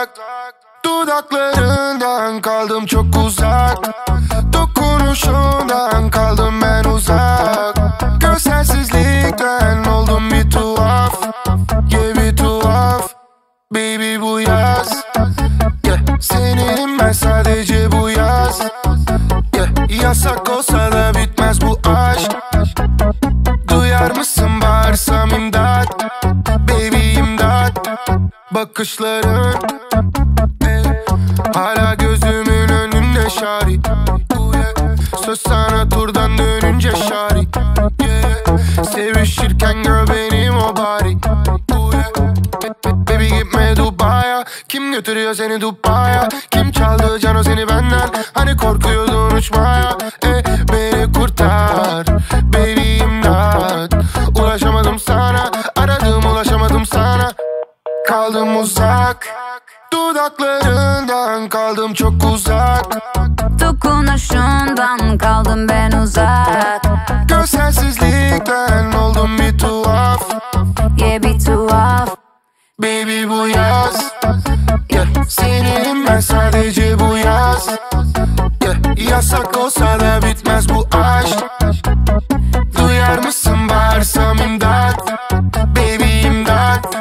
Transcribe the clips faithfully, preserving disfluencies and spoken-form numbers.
uzak. Dudaklarından kaldım çok uzak. Dokunuşundan kaldım ben uzak. Görselsizlikten oldum bir tuhaf. Yeah bir tuhaf. Baby bu yaz, yeah, senin ben sadece bu yaz, yeah, yasak olsa da bitmez bu aşk. Duyar mısın bağırsam imdat, baby imdat. Bakışların eh, hala gözümün önünde şari, yeah. Söz sana turdan dönünce şari, yeah. Sevişirken gör benim o body, yeah. Baby gitme Dubai'ya. Kim götürüyor seni Dubai'ya? Kim çaldı cano seni benden? Hani korkuyordun uçmaya. E, beni kurtar baby imdat. Ulaşamadım sana, aradım ulaşamadım sana. Kaldım uzak. Dudaklarından kaldım çok uzak. Dokunuşundan kaldım ben uzak. Görselsizlikten oldum bir tuhaf. Yeah bir tuhaf. Baby bu yaz, yeah, senin ben sadece bu yaz, yeah, yasak olsa da bitmez bu aşk. Duyar mısın bağırsam imdat, baby imdat.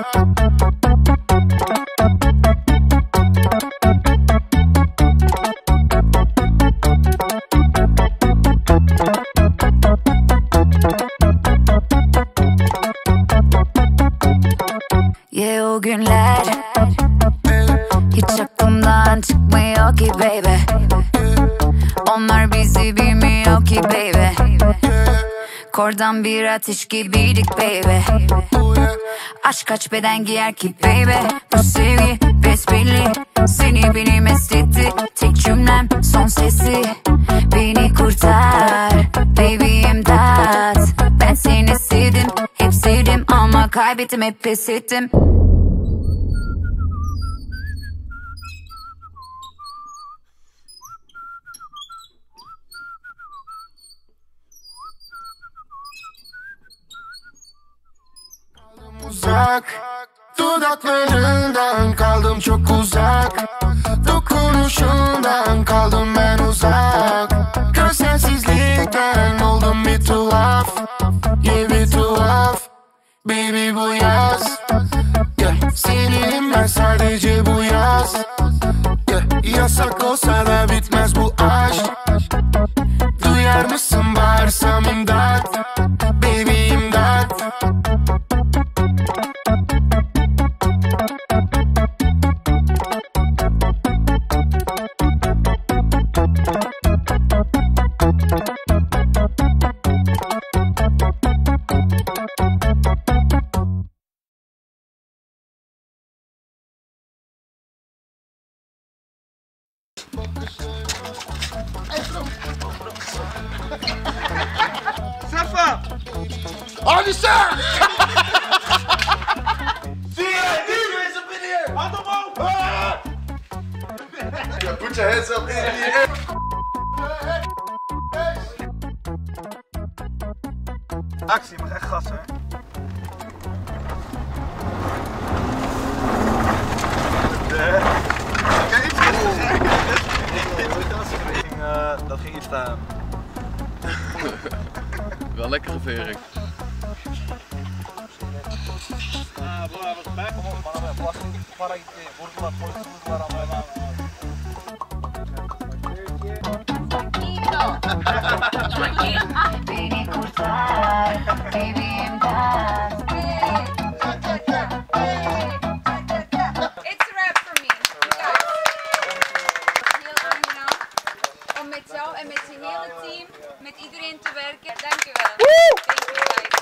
Yeah o günler hiç aklımdan çıkmıyor ki baby. Onlar bizi bilmiyor ki baby. Kordan bir ateş gibiydik baby. Aşk kaç beden giyer ki baby. Bu sevgi besbelli, seni beni mest etti. Tek cümlem son sesi, beni kurtar baby imdat. Ben seni sevdim, hep sevdim ama kaybettim, hep pes ettim. Uzak, dudaklarından kaldım çok uzak. Dokunuşundan kaldım ben uzak. Görselsizlikten oldum bir tuhaf. Yeah bir tuhaf. Baby bu yaz, yeah, senin ben sadece bu yaz, yeah, yasak olsa da bitmez bu aşk. Duyar mısın bağırsam imdat, baby imdat. Safa! Hadi sen! See ya, these guys up in here! On the boat! Ah! Yeah, put your hands up in the air. Actie, mag echt gas, hè? Kijk, iets gezegd. Dat ging iets staan. Wel lekkere vering. Ah, bu arada ben bana plastik para gitti. Vurdular, polis vurdular ama Beni kurtar baby imdat. It's a wrap for me, you guys. Heel aangenaam om met jou en met je hele team, met iedereen te werken. Dankjewel. Thank you guys.